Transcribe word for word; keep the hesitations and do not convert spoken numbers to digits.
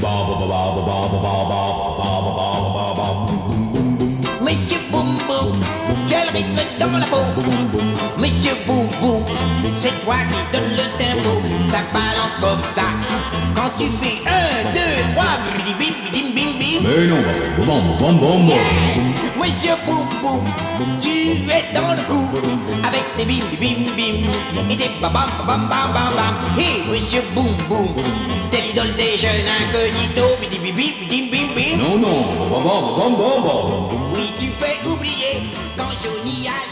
Monsieur Boum Boum, quel rythme dans la peau. Monsieur Boum Boum, c'est toi qui donne le tempo. Ça balance comme ça. Quand tu fais un, deux, trois, bim bim bim bim. Mais non, bam bam bam bam. Yeah. Monsieur Boum Boum, tu es dans le coup. Avec tes bim bim bim et tes bam bam bam bam bam bam. Hey Monsieur Boum Boum, t'es l'idole des jeunes incognito. Bim bim bim bim bim. Non non, bam bam bam bam bam. Oui, tu fais oublier quand Johnny a